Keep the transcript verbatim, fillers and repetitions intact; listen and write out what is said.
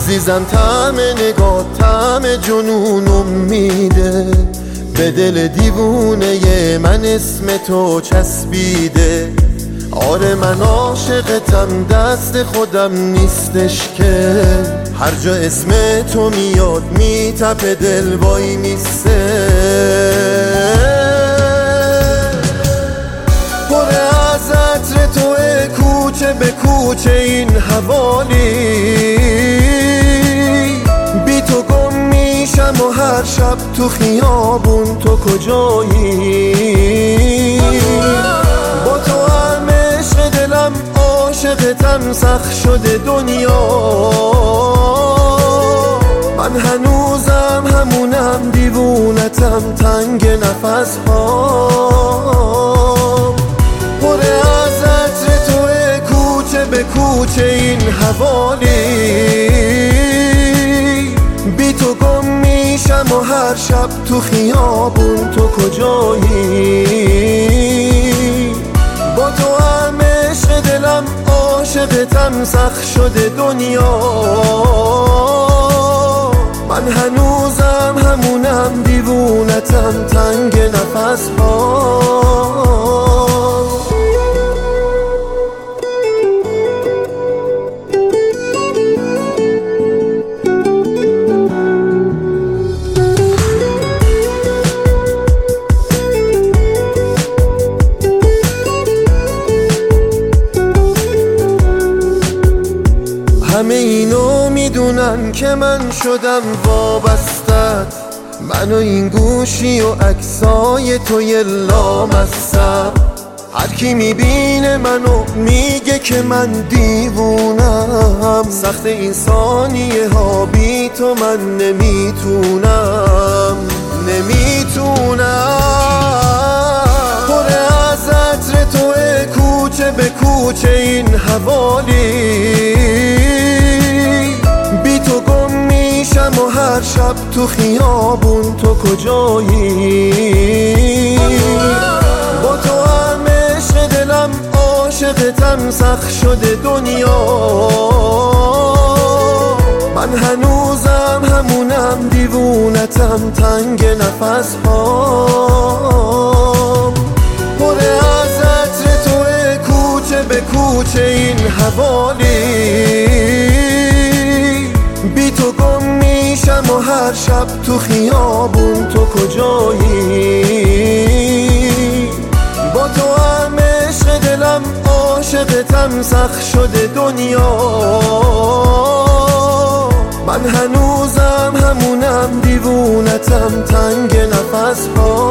عزیزم طعم نگاه طعم جنونم میده، به دل دیوونه من اسم تو چسبیده. آره من عاشقتم دست خودم نیستش که، هر جا اسم تو میاد میتپه دل وای میسته. پر از عطر توه کوچه به کوچه این حوالی، بی تو گم میشم و هر شب تو خیابون تو کجایی. با تو هم عشق دلم عاشقتم سخت شده دنیا، من هنوزم همونم دیوونتم تنگ نفس ها. پر از عطر توه کوچه به کوچه این حوالی، بی تو گم میشم و هر شب تو خیابون تو کجایی. با تو هم عشق دلم عاشقتم سخت شده دنیا، من هنوزم همونم دیوونتم تنگ نفس ها. همه اینو میدونن که من شدم وابستت، من و این گوشی و عکسای توی لامصب. هر کی میبینه منو میگه که من دیوونم، سخت این ثانیه ها بی تو من نمیتونم نمیتونم. پر از عطر توه کوچه به کوچه این حوالی، بی تو گم میشم و هر شب تو خیابون تو کجایی. با تو هم عشق دلم عاشقتم سخت شده دنیا، من هنوزم همونم دیوونتم تنگ نفس ها. پر از عطر توه کوچه به کوچه این حوالی، بی تو گم میشم و هر شب تو خیابون تو کجایی. با تو هم عشق دلم عاشقتم سخت شده دنیا، من هنوزم همونم دیوونتم تنگ نفس ها.